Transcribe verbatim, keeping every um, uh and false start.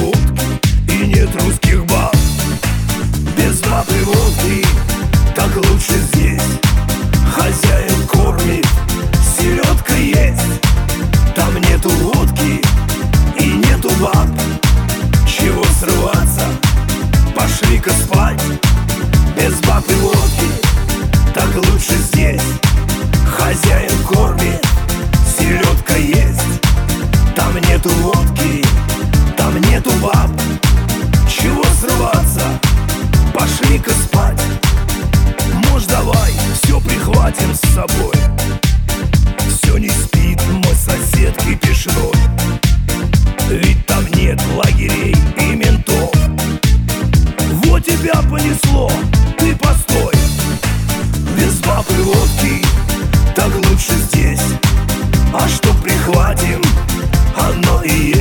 водки и нет русских баб. Без баб и водки так лучше здесь. Хозяин кормит, селедка есть. Там нету водки и нету баб. Чего срываться, пошли-ка спать. Без баб и водки так лучше здесь. Хозяин кормит, селедка есть. Там нету водки, там нету баб. Чего срываться, пошли-ка спать. Может, давай все прихватим с собой. Все не спит мой сосед кипишной. Ведь там нет лагерей и ментов. Вот тебя понесло, ты постой. Без баб и водки так лучше здесь. А что прихватим, оно и есть.